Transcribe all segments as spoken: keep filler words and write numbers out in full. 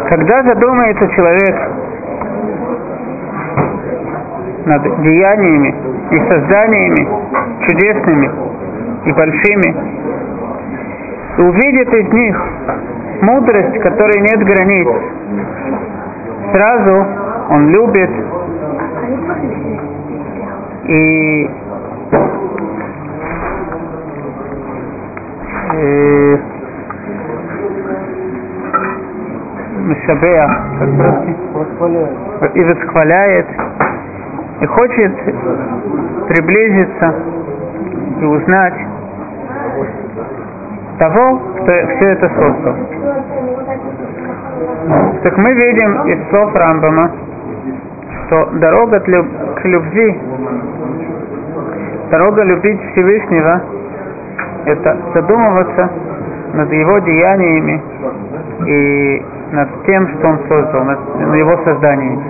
Когда задумается человек над деяниями и созданиями чудесными и большими, и увидит из них мудрость, которой нет границ, сразу он любит и, и мешабея, и восхваляет, и хочет приблизиться и узнать того, кто все это создал. Так мы видим из слов Рамбама, что дорога к любви, дорога любить Всевышнего, это задумываться над его деяниями и над тем, что он создал, над, над его созданием.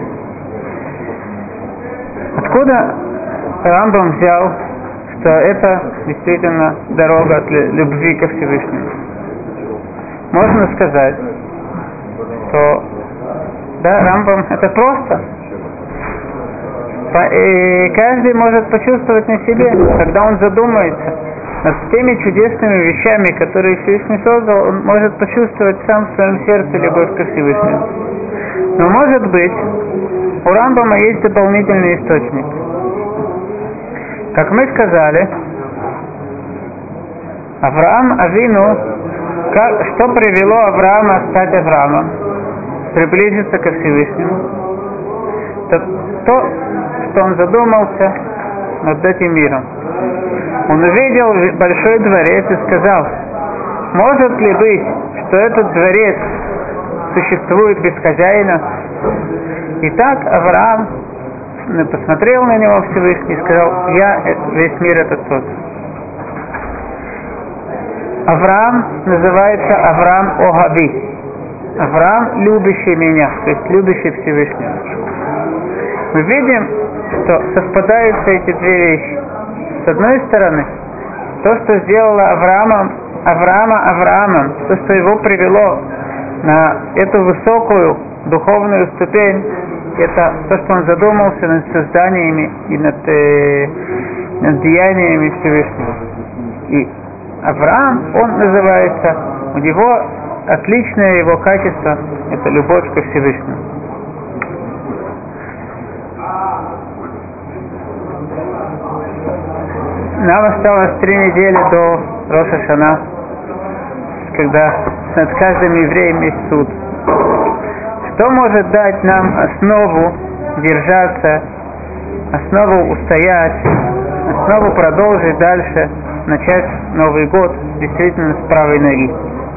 Откуда Рамбам взял, что это действительно дорога от любви ко Всевышнему? Можно сказать, что да, Рамбам это просто. И каждый может почувствовать на себе, когда он задумается над теми чудесными вещами, которые Всевышний создал, он может почувствовать сам в своем сердце любовь ко Всевышнему. Но может быть, у Рамбама есть дополнительный источник. Как мы сказали, Авраам Авину, как, что привело Авраама стать Авраамом, приблизиться ко Всевышнему, то, то, что он задумался над этим миром. Он увидел большой дворец и сказал: может ли быть, что этот дворец существует без хозяина? И так Авраам посмотрел на него Всевышний и сказал: я весь мир этот создал. Авраам называется Авраам Огави. Авраам, любящий меня, то есть любящий Всевышнего. Мы видим, что совпадаются эти две вещи. С одной стороны, то, что сделало Авраамом, Авраама Авраамом, то, что его привело на эту высокую духовную ступень, это то, что он задумался над созданиями и над, э, над деяниями Всевышнего. И Авраам, он называется, у него отличное его качество, это любовь ко Всевышнему. Нам осталось три недели до Рош ха-Шана, когда над каждым евреем есть суд. Что может дать нам основу держаться, основу устоять, основу продолжить дальше, начать Новый год действительно с правой ноги?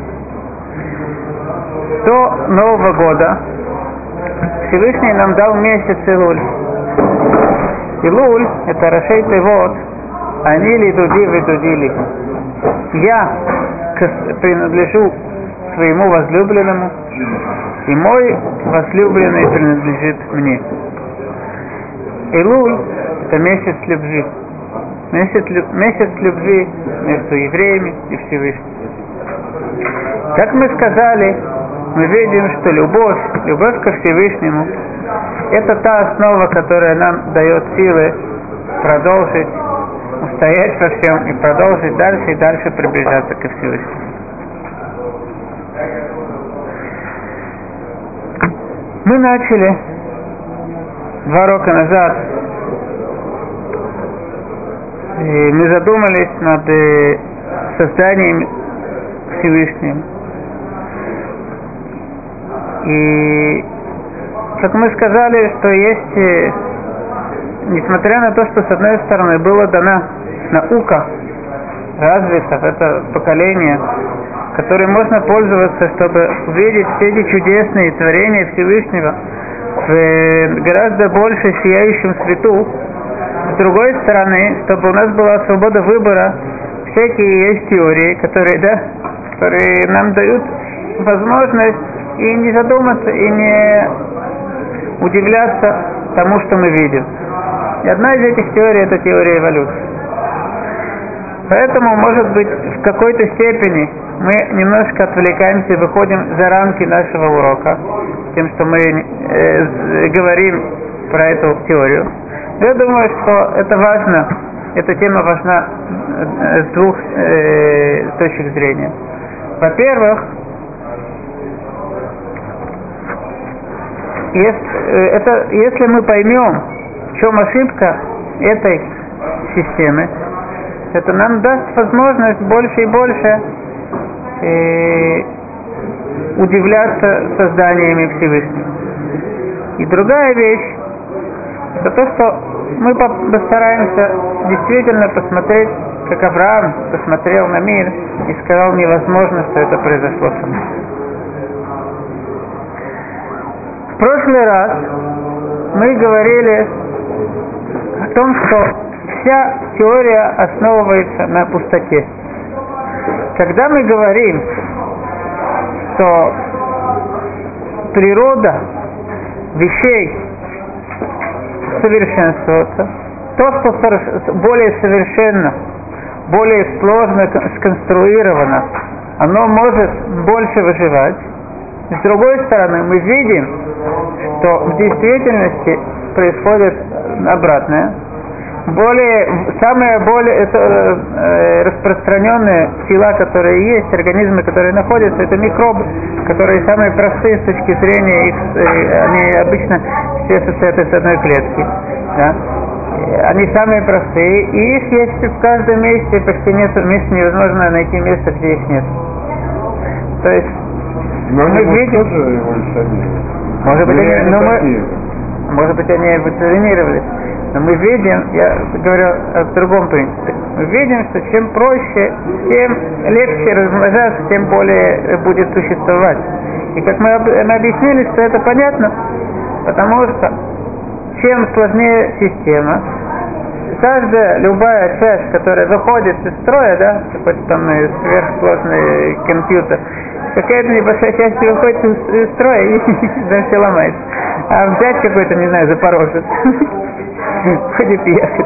До Нового года Всевышний нам дал месяц Илуль. Илуль — это Рашей Тевот, они ли дуди вы дудили. Я принадлежу своему возлюбленному, и мой возлюбленный принадлежит мне. Илуль — это месяц любви. Месяц, месяц любви между евреями и Всевышним. Как мы сказали, мы видим, что любовь, любовь ко Всевышнему — это та основа, которая нам дает силы продолжить, устоять во всем и продолжить дальше и дальше приближаться ко Всевышнему. Мы начали два рока назад, и мы задумались над созданием Всевышним. И как мы сказали, что есть, несмотря на то, что с одной стороны была дана наука, развита в это поколение, которой можно пользоваться, чтобы увидеть все эти чудесные творения Всевышнего в гораздо больше сияющем свету. С другой стороны, чтобы у нас была свобода выбора, всякие есть теории, которые, да, которые нам дают возможность и не задуматься, и не удивляться тому, что мы видим. И одна из этих теорий — это теория эволюции. Поэтому, может быть, в какой-то степени мы немножко отвлекаемся и выходим за рамки нашего урока, тем, что мы э, говорим про эту теорию. Я думаю, что это важно, эта тема важна с двух э, точек зрения. Во-первых, если, это, если мы поймем, в чем ошибка этой системы, это нам даст возможность больше и больше э, удивляться созданиями Всевышнего. И другая вещь, это то, что мы постараемся действительно посмотреть, как Авраам посмотрел на мир и сказал: невозможно, что это произошло со мной. В прошлый раз мы говорили о том, что вся теория основывается на пустоте. Когда мы говорим, что природа вещей совершенствуется, то, что более совершенно, более сложно сконструировано, оно может больше выживать. С другой стороны, мы видим, что в действительности происходит обратное. Более, самая более это, э, распространенная сила, которая есть, организмы, которые находятся, это микробы, которые самые простые с точки зрения их, э, они обычно все состоят из одной клетки. Да? Они самые простые, и их есть в каждом месте, почти нет места, невозможно найти место, где их нет. То есть но мы видим, может быть, они, но мы, может быть, они эволюционировали. Но мы видим, я говорю о другом принципе, мы видим, что чем проще, тем легче размножаться, тем более будет существовать. И как мы, мы объяснили, что это понятно, потому что чем сложнее система, каждая, любая часть, которая выходит из строя, да, какой-то там сверхсложный компьютер, какая-то небольшая часть выходит из строя и да, все ломается. А взять какой-то, не знаю, Запорожец, ходит ехать.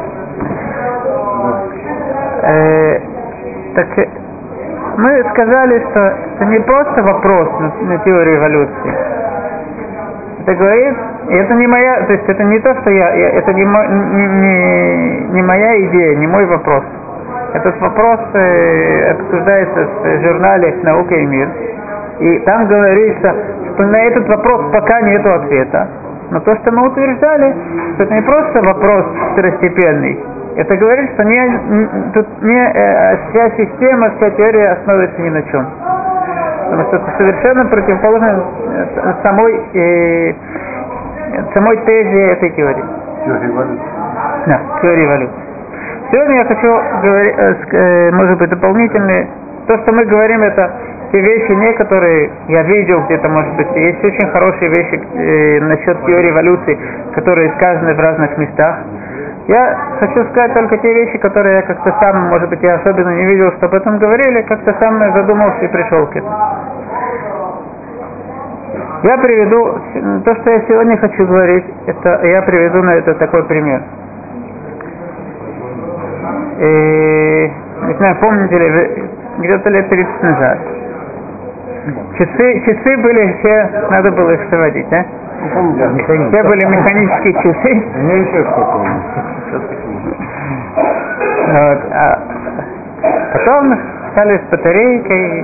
Э, так мы сказали, что это не просто вопрос на, на теорию эволюции. Это говорит, и это не моя, то есть это не то, что я, я это не, не, не, не моя идея, не мой вопрос. Этот вопрос э, обсуждается в журнале «Наука и мир». И там говорится, что на этот вопрос пока нет ответа. Но то, что мы утверждали, что это не просто вопрос второстепенный. Это говорит, что не, не, тут не, э, вся система, вся теория основывается ни на чем. Потому что это совершенно противоположно самой, э, самой тезе этой теории. Теория эволюции. Да, теория эволюции. Сегодня я хочу говорить, э, может быть, дополнительные. То, что мы говорим, это те вещи, некоторые я видел где-то, может быть, есть очень хорошие вещи э, насчет теории эволюции, которые сказаны в разных местах. Я хочу сказать только те вещи, которые я как-то сам, может быть, я особенно не видел, что об этом говорили, как-то сам задумался и пришел к этому. Я приведу, то, что я сегодня хочу говорить, это я приведу на это такой пример. И, не знаю, помните ли вы, где-то лет тридцать назад, часы, часы были все, надо было их заводить, да? Все были механические часы. У меня еще что-то. Вот, а потом стали с батарейкой.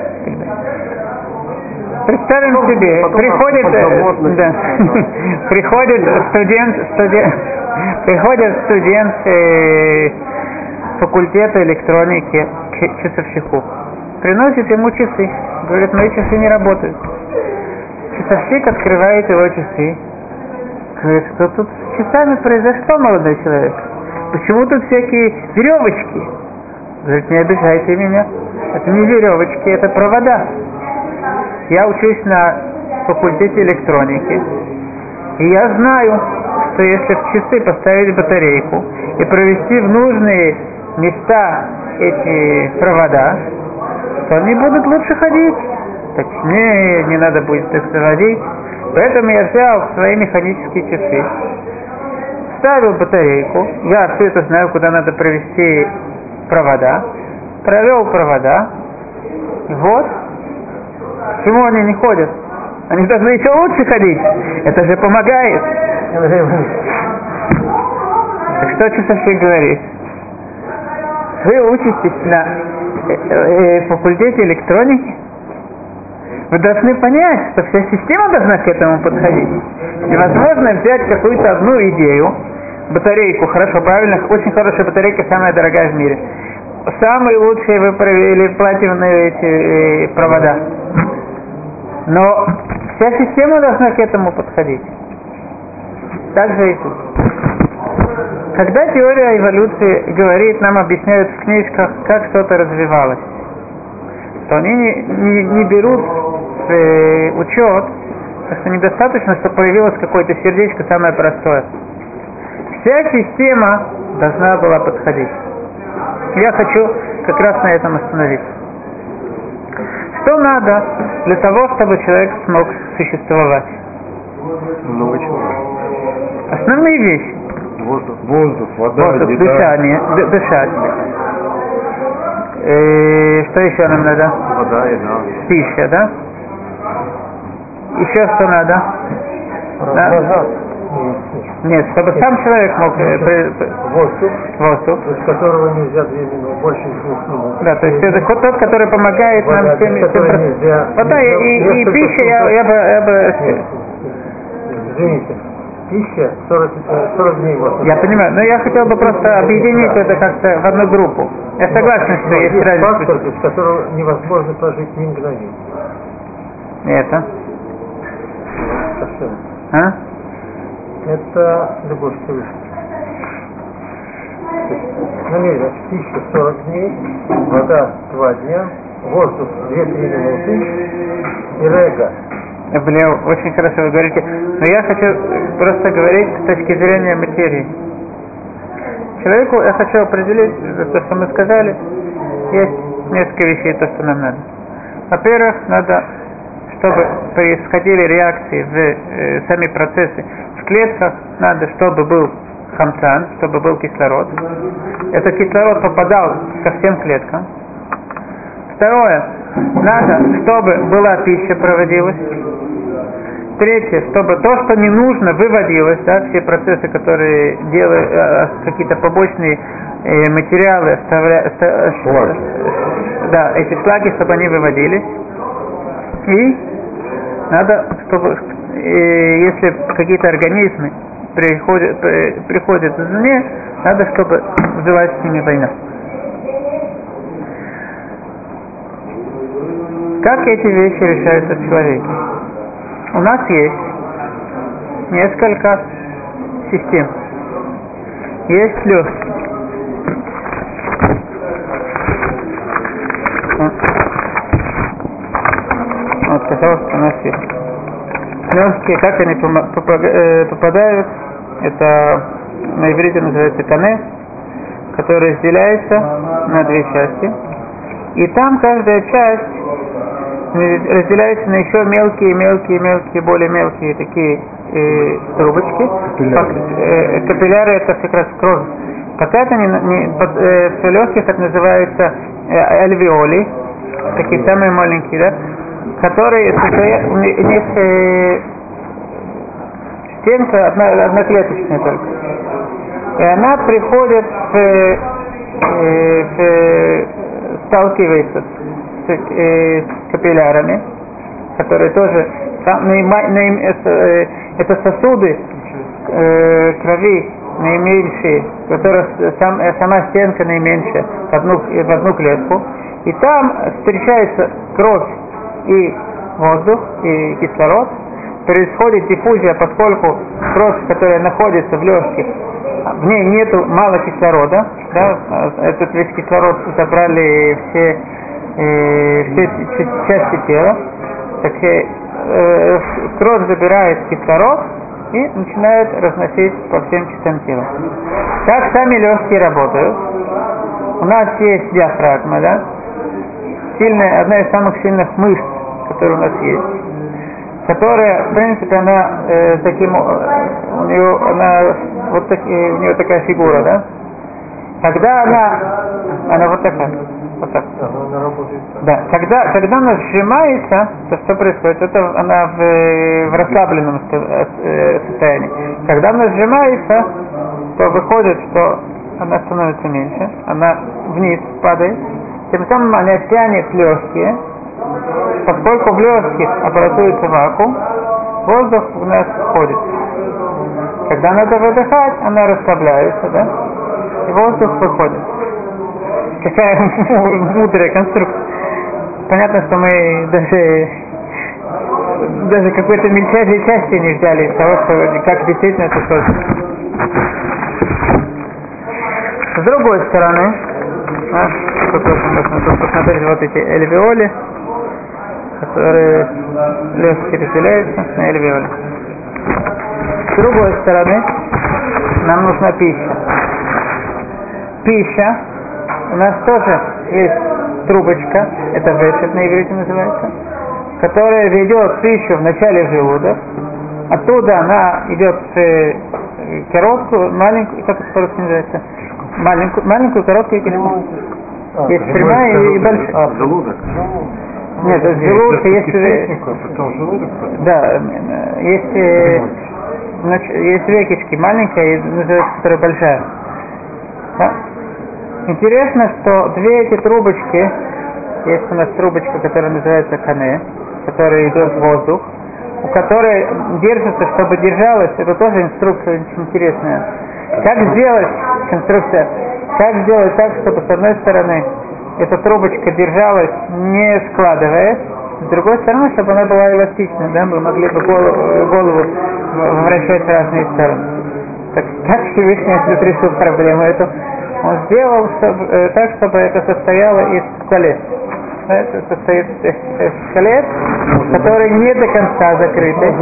Представим потом, себе, потом приходит, да, приходит студент, студент, приходит студент э, факультета электроники к часовщику, приносит ему часы, говорит: мои часы не работают. Часовщик открывает его часы, говорит: что тут с часами произошло, молодой человек? Почему тут всякие веревочки? Говорит: не обижайте меня, это не веревочки, это провода. Я учусь на факультете электроники, и я знаю, что если в часы поставить батарейку и провести в нужные места эти провода, то они будут лучше ходить, точнее, не надо будет их заводить. Поэтому я взял свои механические часы, вставил батарейку, я все это знаю, куда надо провести провода, провел провода, И вот, почему они не ходят? Они должны еще лучше ходить. Это же помогает. Так что часовщик говорит? Вы учитесь на э, э, факультете электроники. Вы должны понять, что вся система должна к этому подходить. Невозможно взять какую-то одну идею, батарейку, хорошо, правильно, очень хорошая батарейка, самая дорогая в мире. Самые лучшие вы провели платиновые эти э, провода. Но вся система должна к этому подходить. Так же и тут. Когда теория эволюции говорит, нам объясняют в книжках, как что-то развивалось, то они не, не, не берут в э, учет, что недостаточно, что появилось какое-то сердечко самое простое. Вся система должна была подходить. Я хочу как раз на этом остановиться. Что надо для того, чтобы человек смог существовать? Много чего. Основные вещи. Воздух, воздух, вода, Воздух, еда. дышание, д- дышать. И что еще нам надо? Вода, еда. Пища, да? Еще что надо? Да? Нет, чтобы сам человек мог... э, при- при- Воздух, Воздух. без которого нельзя две минуты, больше двух минут. Да, то есть это вот тот, который помогает нам Вода, всем... без которой нельзя- Вода и, и, и несколько пища, я, я бы... Я, бы Нет, извините, пища сорок, э, сорок дней воздуха. я понимаю, но я хотел бы просто объединить это как-то в одну группу. Я согласен, что Но есть есть разница. фактор, без которого невозможно прожить ни мгновения. Это? Совсем. А? Это любовь к Всевышнему. То есть, намеренно, пища сорок дней, вода два дня, воздух две-три минуты и рега. Блин, очень хорошо вы говорите. Но я хочу просто говорить с точки зрения материи. Человеку я хочу определить, то, что мы сказали, есть несколько вещей, то, что нам надо. Во-первых, надо, чтобы происходили реакции в э, сами процессы. В клетках надо, чтобы был хамцан, чтобы был кислород. Этот кислород попадал ко всем клеткам. Второе, надо, чтобы была пища проводилась. Третье, чтобы то, что не нужно, выводилось, да, все процессы, которые делают, э, какие-то побочные э, материалы, оставля, оста, Шлаки. да, эти шлаки, чтобы они выводились. И надо, чтобы, э, если какие-то организмы приходят, при, приходят извне, надо, чтобы вызывать с ними войну. Как эти вещи решаются в человеке? У нас есть несколько систем. Есть легкие. Вот, пожалуйста, у нас есть. Легкие, как они попадают, это на иврите называется кане, который разделяется на две части. И там каждая часть разделяется на еще мелкие, мелкие, мелкие, более мелкие такие э, трубочки. Капилляры. Э, капилляры это как раз кровь. Пока это не, не под, э, в легких это называется э, альвеоли, такие самые маленькие, да, которые состоят, у них э, стенка одна, одноклеточная только. И она приходит в, э, в сталкивается с, э, с капиллярами, которые тоже там, наима, наим, это, э, это сосуды э, крови наименьшие, которые сам, э, сама стенка наименьшая в одну, в одну клетку, и там встречается кровь и воздух и кислород, происходит диффузия, поскольку кровь, которая находится в легких, в ней нету мало кислорода, да, этот весь кислород забрали все, э, все части тела, так э, кровь забирает кислород и начинает разносить по всем частям тела. Как сами легкие работают? У нас есть диафрагма, да, сильная, одна из самых сильных мышц, которые у нас есть, которая, в принципе, она э, таким, у нее, она вот так, у нее такая фигура, да? Когда она, она вот такая, Вот так. Она работает так. Да. Когда, когда она сжимается, то что происходит? Это она в, в расслабленном состоянии. Когда она сжимается, то выходит, что она становится меньше, она вниз падает, тем самым она тянет легкие, поскольку в легких образуется вакуум, воздух в нас входит. Когда надо выдыхать, она расслабляется, да, и воздух выходит. Какая мудрая конструкция. Понятно, что мы даже, даже какой-то мельчайшей части не взяли из того, что, как действительно это создано. С другой стороны, а, тут можно тут посмотреть вот эти эльвеоли, которые легкие разделяются на эльвеоли. С другой стороны, нам нужна пища. Пища, у нас тоже есть трубочка, это вешет на иврите называется, которая ведет пищу вначале в желудок, оттуда она идет в коробку, маленькую, как это по-русски называется, маленькую, маленькую короткую кишку. А, есть прямая и, и большая. А, желудок? Нет, это желудок есть... Потом желудок, потом... Да, есть, есть две кишки, маленькая и называется, которая большая. Да? Интересно, что две эти трубочки, есть у нас трубочка, которая называется кане, которая идет в воздух, у которой держится, чтобы держалась, это тоже инструкция очень интересная. Как сделать, конструкция, как сделать так, чтобы с одной стороны эта трубочка держалась, не складываясь, с другой стороны, чтобы она была эластичной, да, мы могли бы голову, голову вращать в разные стороны. Так, так Всевышний решил проблему эту. Он сделал чтобы, э, так, чтобы это состояло из колец. Это состоит из колец, которые не до конца закрыты.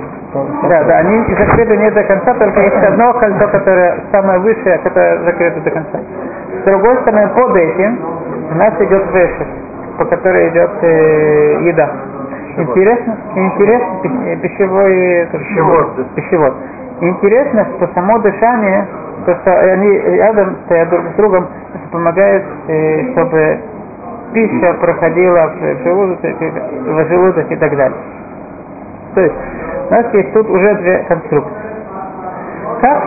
Да, да, они закрыты не до конца, только есть одно кольцо, которое самое высшее, которое закрыто до конца. С другой стороны, под этим у нас идет вешер, по которой идет э, еда. Интересно, интересно, пищевой, Пищевод. пищевод. Интересно, что само дышание, то, что они рядом стоят друг с другом, это помогает, э, чтобы пища проходила в желудок, в желудок и так далее. То есть у нас есть тут уже две конструкции. Как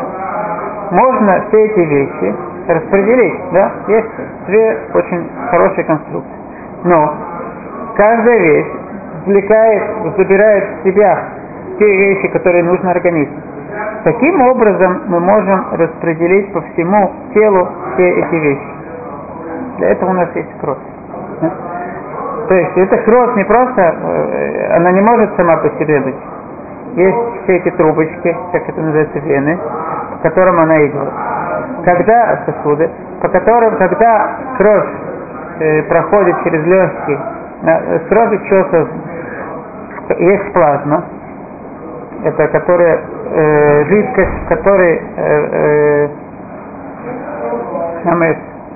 можно все эти вещи распределить? Да? Есть две очень хорошие конструкции. Но каждая вещь извлекает, забирает в себя те вещи, которые нужны организму. Таким образом мы можем распределить по всему телу все эти вещи. Для этого у нас есть кровь. Да? То есть эта кровь не просто, она не может сама по себе быть. Есть все эти трубочки, как это называется, вены, по которым она идет. Когда сосуды, по которым, когда кровь э, проходит через легкие, э, с кровью что создано? Есть плазма, это которая э, жидкость, в которой э, э,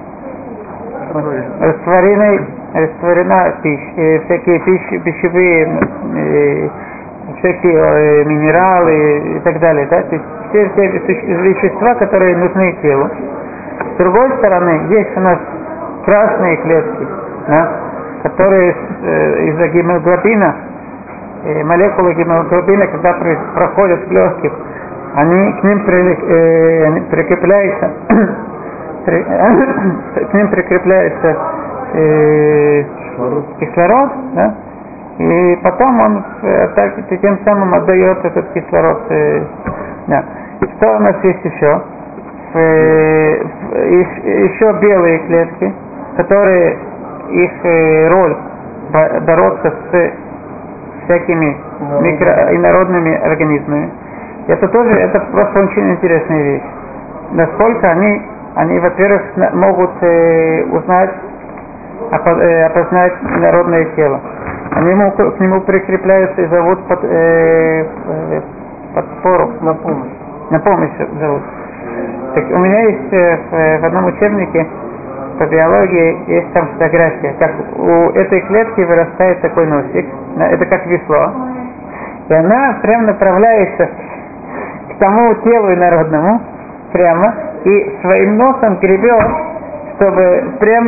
растворены, растворена пища, э, всякие пищи, пищевые, э, всякие э, минералы и так далее, да? То есть все, все вещества, которые нужны телу. С другой стороны, есть у нас красные клетки, да? Которые э, из-за гемоглобина, э, молекулы гемоглобина, когда при, проходят в легких, они к ним при, э, они прикрепляются при, э, к ним прикрепляется э, кислород, да? И потом он э, так, тем самым отдает этот кислород. Э, да. Что у нас есть еще? Э, еще белые клетки, которые, их э, роль бороться с всякими микроинородными организмами. Это тоже, это просто очень интересная вещь. Насколько они, они во-первых, могут э, узнать, опознать инородное тело. Они ему, к нему прикрепляются и зовут под, э, под спору. На помощь. На помощь зовут. Так, у меня есть в, в одном учебнике по биологии есть там фотография, как у этой клетки вырастает такой носик, это как весло, и она прям направляется к тому телу инородному прямо и своим носом гребет, чтобы прям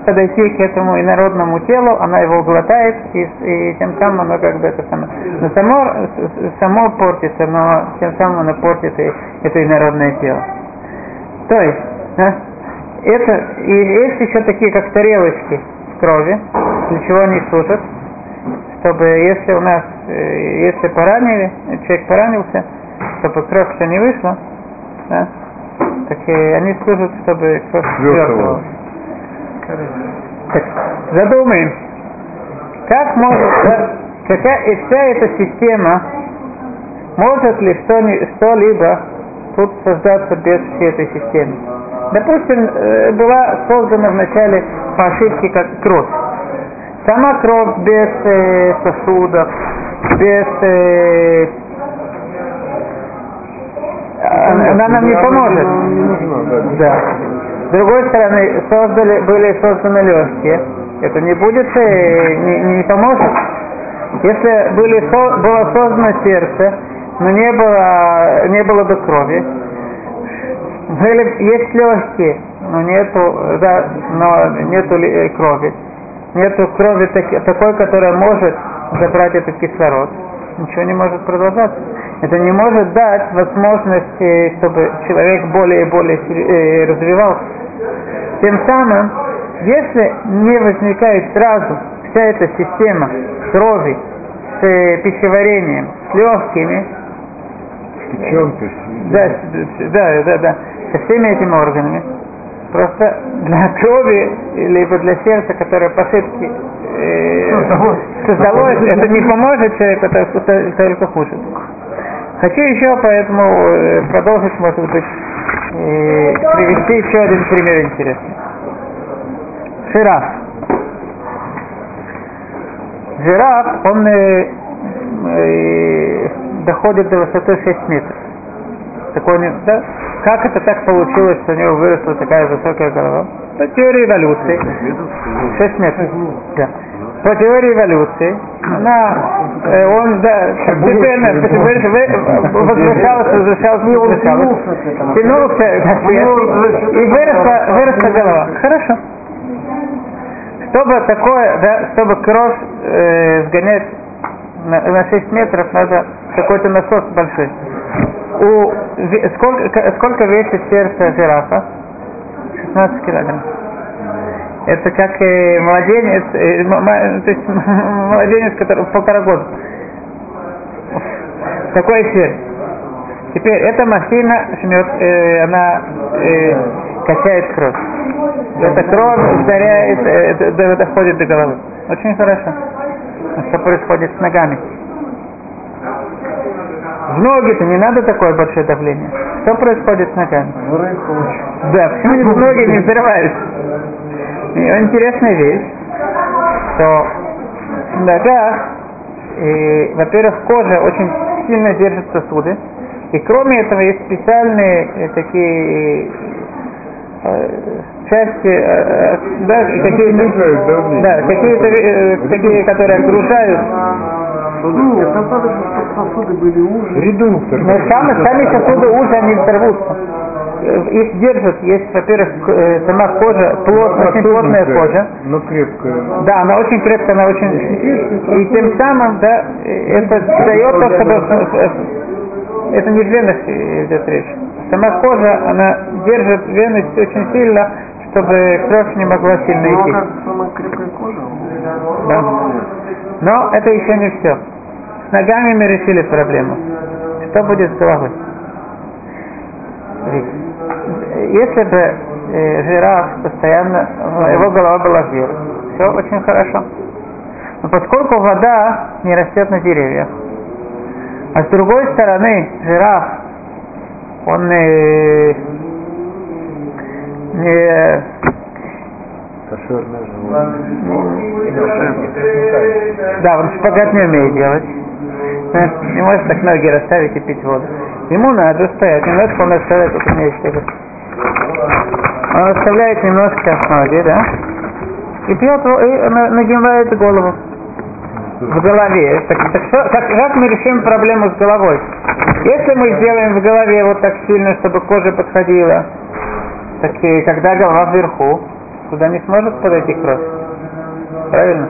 подойти к этому инородному телу, она его глотает, и, и тем самым оно как бы это самое. Но само, само портится, но тем самым оно портит и это инородное тело. То есть, да, это, и есть еще такие, как тарелочки с крови, для чего они служат, чтобы если у нас, если поранили, человек поранился, чтобы кровь все не вышла, да, так и они служат, чтобы кровь свертывалась. Так, задумаемся, как может, да, какая, вся эта система, может ли что, что-либо тут создаться без всей этой системы? Допустим, была создана вначале по ошибке как кровь. Сама кровь без э, сосудов, без... Э, она, она нам не поможет. Да. С другой стороны, создали, были созданы легкие. Это не будет, э, не, не поможет. Если были, со, было создано сердце, но не было, не было бы крови. Были, есть легкие, но нету, да, но нету ли, крови. Нету крови так, такой, которая может забрать этот кислород. Ничего не может продолжаться. Это не может дать возможность, чтобы человек более и более э, развивался. Тем самым, если не возникает сразу вся эта система крови с э, пищеварением, с легкими, Печенка, да, да, да, да, со всеми этими органами, просто для крови, либо для сердца, которое по ошибке э, создалось, это не поможет человеку, это только хуже. Хочу еще поэтому э, продолжить, может быть, э, привести еще один пример интересный. Жираф. Жираф, он э, э, доходит до высоты шесть метров. Такой, да? Как это так получилось, что у него выросла такая высокая голова? По теории эволюции. шесть метров. Да. По теории эволюции, она, э, он, да, постепенно, постепенно возвращался, возвращался, возвращался, тянулся, и выросла, выросла голова. Хорошо. Чтобы такое, да, чтобы кровь э, сгонять на, на шесть метров, надо какой-то насос большой. У, сколько, сколько весит сердце жирафа? шестнадцать килограмм. Это как э, младенец, э, м- м- то есть младенец, который полтора года. Такое сердце. Теперь эта машина жмет, э, она э, качает кровь. Эта кровь ударяет, э, э, доходит до головы. Очень хорошо. А что происходит с ногами? В ноги-то не надо такое большое давление. Что происходит с ногами? Да, почему ноги не взрываются? И интересная вещь, что в ногах, и, во-первых, кожа очень сильно держит сосуды, и кроме этого есть специальные э, такие э, части, э, да, какие-то, да, какие-то э, такие, которые окружают. Нет, достаточно, чтобы сосуды были уже. Редуктор. Но сами, сами сосуды уже они взорвутся. Их держат, есть, во-первых, сама кожа, плотная, очень плотная кожа. Но крепкая. Да, она очень крепкая, она очень... И тем самым, да, это дает то, чтобы... Это не в венах идет речь. Сама кожа, она держит вены очень сильно, чтобы кровь не могла сильно идти. Самая крепкая кожа? Да. Но это еще не все. С ногами мы решили проблему. Что будет с головой? Если бы э, жираф постоянно, его голова была вверх, все очень хорошо. Но поскольку вода не растет на деревьях, а с другой стороны жираф, он э, не... Кошерное животное. Да, он шпагат не умеет делать. Не может так ноги расставить и пить воду. Ему надо стоять, немножко он оставляет, вот у меня есть это. Он оставляет немножко ноги, да? И пьет, и нагибает голову в голове. Так, так что, как, как мы решим проблему с головой? Если мы сделаем в голове вот так сильно, чтобы кожа подходила, так и когда голова вверху, туда не сможет подойти кровь. Правильно?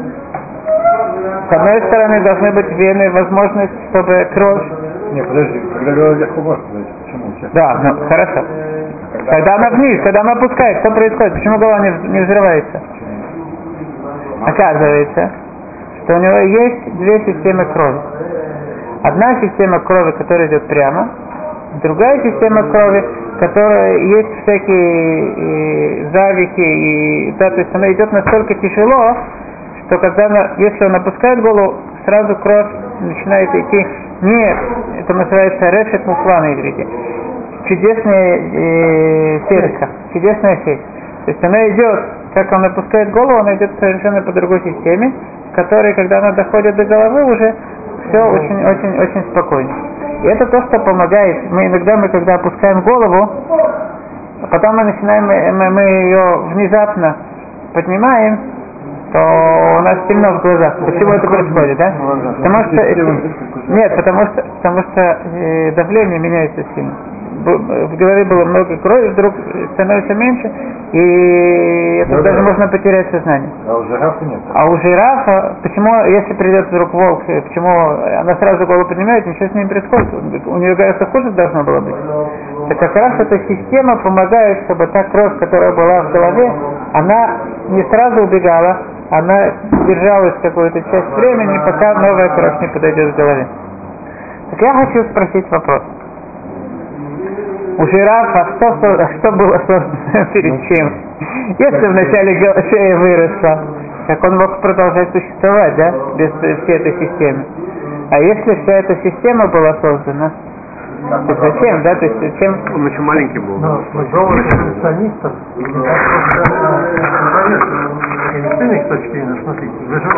С одной стороны, должны быть вены, возможность, чтобы кровь... Не, подожди, когда голова легко может подойти, почему сейчас? Да, ну, хорошо. Когда она вниз, когда она опускает, что происходит? Почему голова не, не взрывается? Оказывается, что у него есть две системы крови. Одна система крови, которая идет прямо, другая система крови, которая есть всякие и, завихи, и, да, то есть она идет настолько тяжело, что когда она, если он опускает голову, сразу кровь начинает идти, не, это называется решет муфла на иврите, чудесная э, сетка, чудесная сеть. То есть она идет, как он опускает голову, она идет совершенно по другой системе, в которой, когда она доходит до головы, уже все очень-очень-очень спокойно. И это то, что помогает. Мы иногда, мы когда опускаем голову, а потом мы начинаем, мы, мы ее внезапно поднимаем, то у нас темно в глазах. Почему это происходит, да? Потому что нет, потому что потому что э, давление меняется сильно. В голове было много крови, вдруг становится меньше, и это да, даже да. Можно потерять сознание. А у жирафа нет. А у жирафа, почему, если придет вдруг волк, почему она сразу голову поднимает, ничего с ней не происходит? У нее гораздо хуже должно было быть. Так как раз эта система помогает, чтобы та кровь, которая была в голове, она не сразу убегала, она держалась какую-то часть времени, пока новая кровь не подойдет к голове. Так я хочу спросить вопрос. У жирафа что, что было создано перед чем? Если вначале шея выросла, как он мог продолжать существовать, да, без всей этой системы? А если вся эта система была создана, то зачем, да, то есть зачем? Он еще маленький был. Но довод эволюционистов, не так просто, с эволюционной точки зрения, смотрите, выживал.